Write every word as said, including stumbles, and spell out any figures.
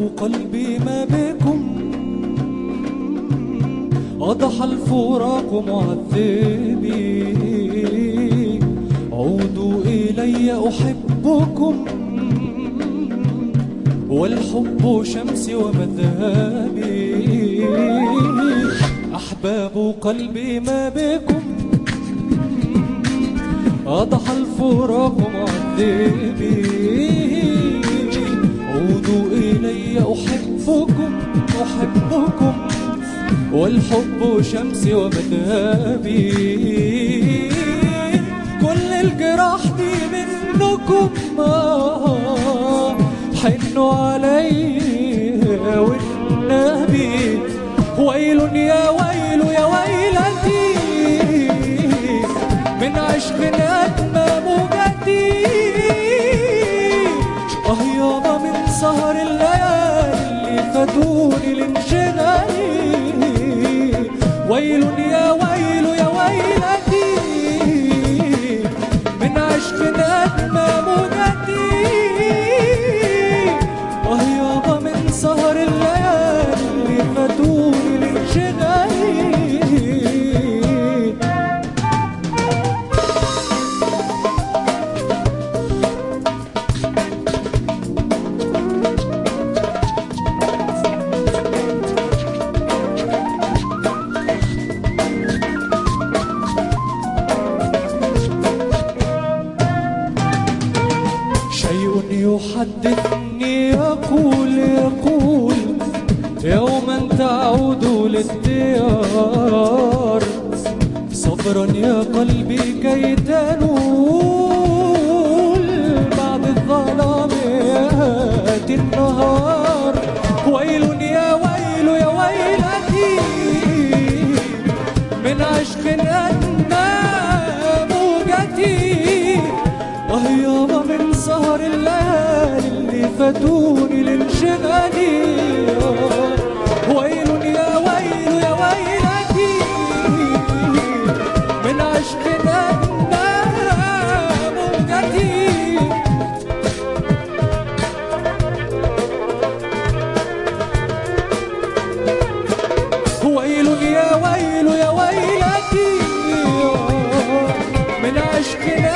قلبي ما بكم، أضحى الفراق معذبي. عودوا إلي أحبكم، والحب شمسي ومذهبي. أحباب قلبي ما بكم، أضحى الفراق معذبي. عودوا إلي أحبكم أحبكم، والحب شمسي ومذهبي. كل الجراح دي منكم، حنوا علي والنبي. ويل يا ويل يا ويلتي، من عشق أدمى موجتي. آه يابا من سهر الليالي اللي فاتوني لانشغالي. ويل يا ويل يا ويلتي، من عشق أدمى موجتي. آه يابا من سهر الليالي اللي فاتوني لانشغالي. يحدثني يقول يقول يوما تعود للديار. صبرا يا قلبي كي تنول، بعد الظلام يأتي النهار. ويل يا ويل يا ويلتي، من عشق أدمى موجتي. آه يابا من سهر الليالي اللي فاتوني لانشغالي. ويل يا ويل يا ويلتي، من عشق أدمى موجتي. ويل يا ويل يا ويلتي، من عشق